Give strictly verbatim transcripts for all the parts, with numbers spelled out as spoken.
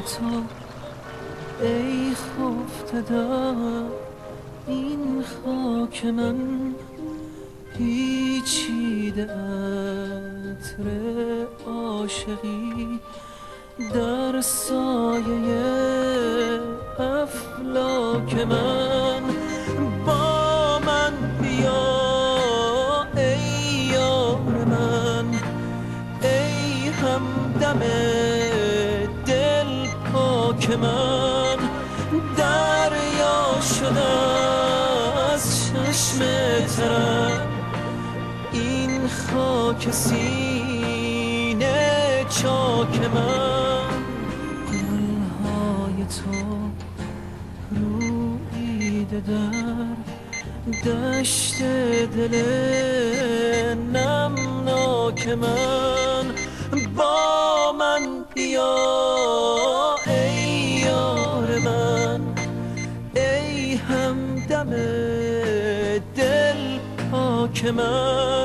تو ای خفته در این خاک من، پیچیده عطر عاشقی در سایه افلاک من. با من بیا ای یار من، ای همدم دل پاک من. دریا شده از چشم ترم این خاک سینه چاک من. گلهای تو رویده در دشت دل نمناک من. با من بیا ای یار من، ای همدم دل پاک من.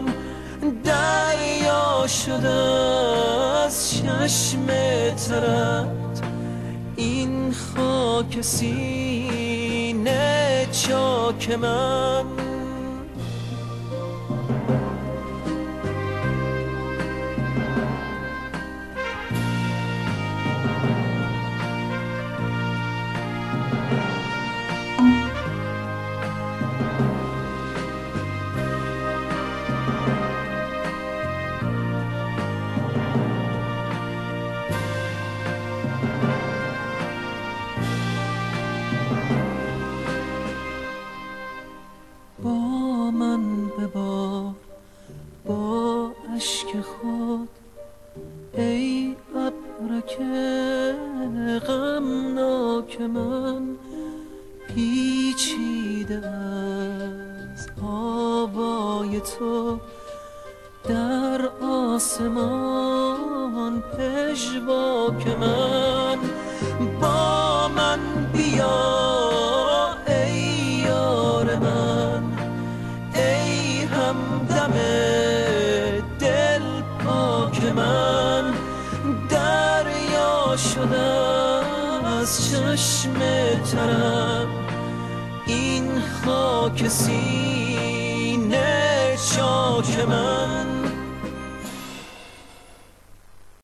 دریا شده از چشم ترت این خاک سینه چاک من. با من ببار با اشک خود ای ابرک غمناک من. پیچیده از آوای تو در آسمان پژواک من. با من بیا ای یار من، ای همدم دل پاک من. دریا شده از چشم ترم این خاک سینه چاک من.